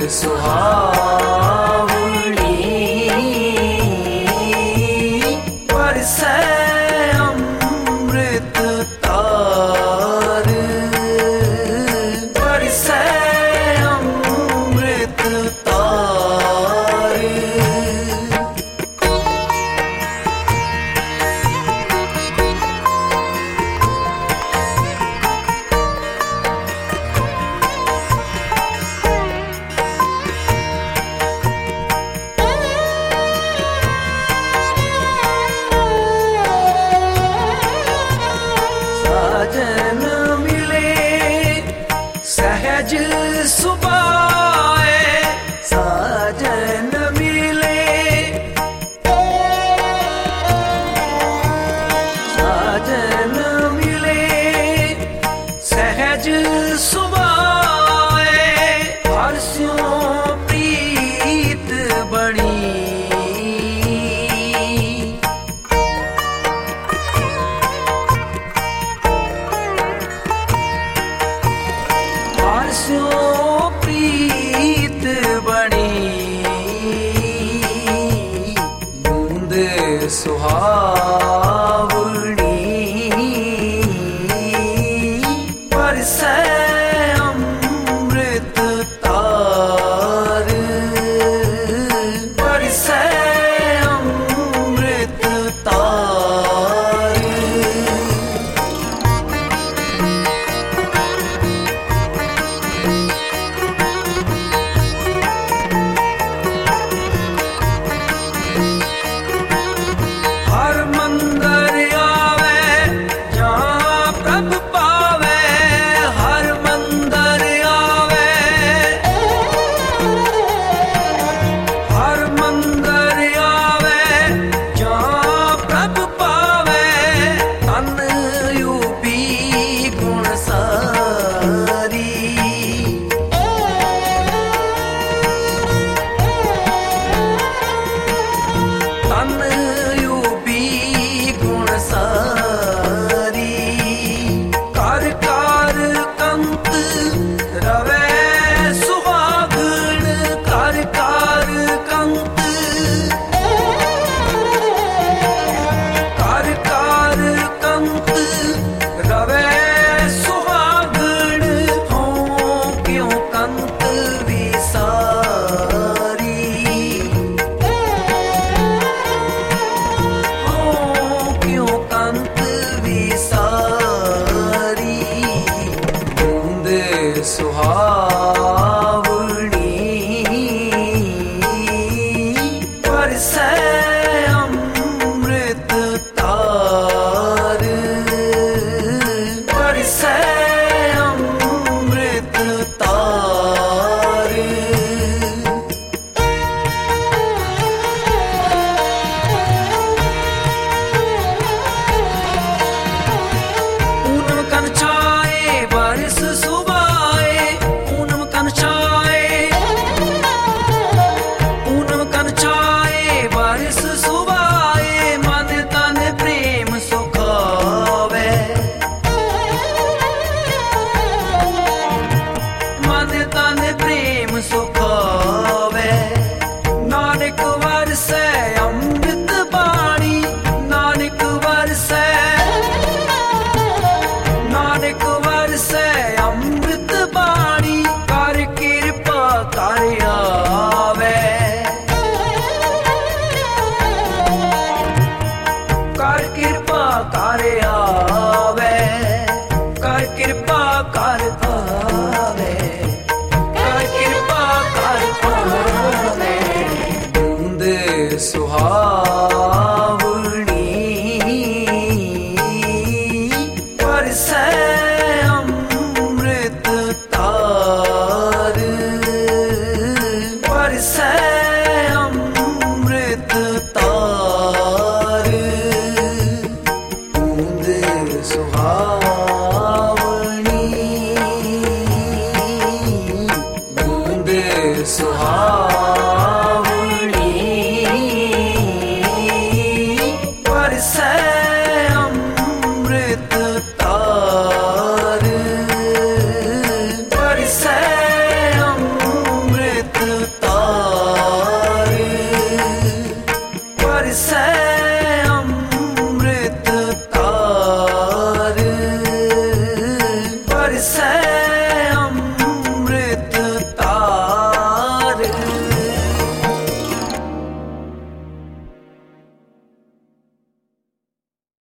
सुहावनी बरसे अमृत तार, बरसे अमृत तार। साजन मिले सहज सुबाए, साजन मिले साजन मिले सहज सुबाए, हर्षों प्रीत बनी प्रीत बनी, बूंद सुहावनी बरसे अमृत तार, बरसे अमृत तार। हर मंदिर आवे जहाँ प्रभ पावे, हर मंदिर आवे, हर मंदिर आवे जहाँ प्रभ पावे, तन यूपी गुण सारी, तन सारी। कर कर कंत रवे सुहागण, कर कर कंत, कर कर कंत रवे सुहागण, हो क्यों कंत विसारी, सुहावनी